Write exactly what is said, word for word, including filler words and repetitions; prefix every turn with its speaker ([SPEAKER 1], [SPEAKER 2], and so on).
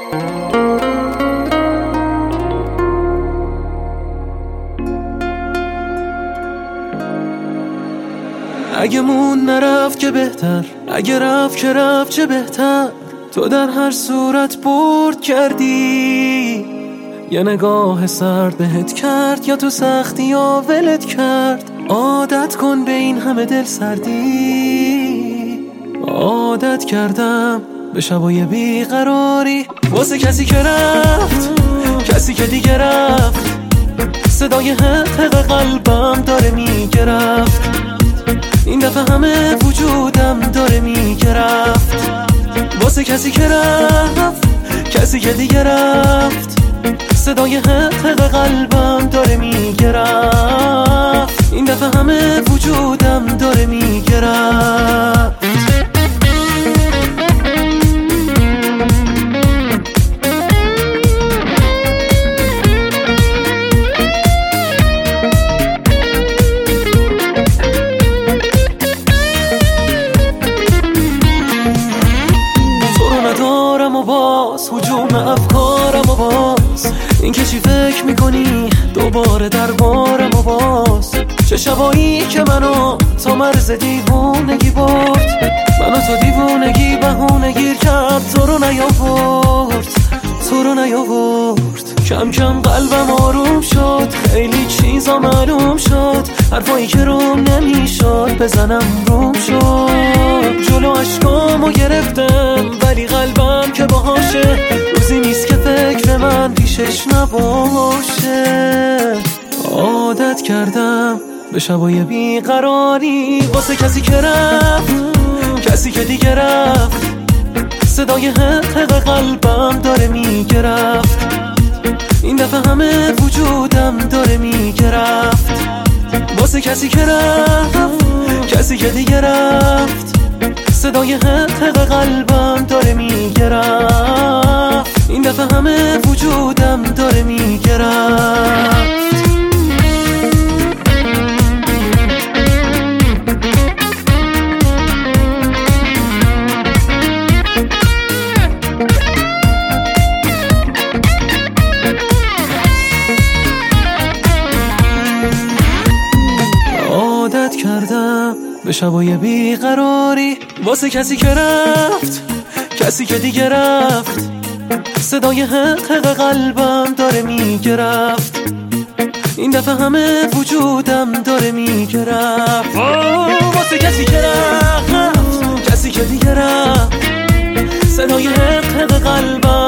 [SPEAKER 1] اگه مون نرفت که بهتر، اگه رفت که رفت چه بهتر. تو در هر صورت برد کردی، یه نگاه سرد بهت کرد، یا تو سختی یا ولت کرد. عادت کن به این همه دل سردی. عادت کردم به شبای بیقراری، واسه کسی که رفت، کسی که دیگه رفت. صدای حق قلبم داره میگرفت، این دفعه همه وجودم داره میگرفت. واسه کسی که رفت، کسی که دیگه رفت. صدای حق قلبم داره میگرفت، این دفعه همه وجودم داره میگرفت. و باز هجوم افکارم و باز این که چی فکر میکنی دوباره دربارم و باز. چه شبایی که منو تا مرز دیوونگی برد، منو تا دیوونگی بهونه گیر کرد. تو رو نیاورد، تو رو نیاورد. کم کم قلبم آروم شد، خیلی چیزا معلوم شد. حرفایی که روم نمیشد بزنم روم شد. جلو عشقامو گرفتم ولی قلبم که باهاشه. روزی نیست که فکر من پیشش نباشه. عادت کردم به شبای بیقراری، واسه کسی که رفت، کسی که دیگه رفت. صدای حق قلبم داره میگرفت، این دفعه همه وجودم داره میگرفت. واسه کسی که رفت، کسی که دیگه رفت. صدای حق قلبم داره میگرفت، این دفعه همه وجودم داره میگرفت. عادت کردم به شبای بیقراری، واسه کسی که رفت، کسی که دیگه رفت. صدای حق قلبم داره میگرفت، این دفعه همه وجودم داره میگرفت. واسه کسی که رفت، کسی که دیگه رفت. صدای حق قلبم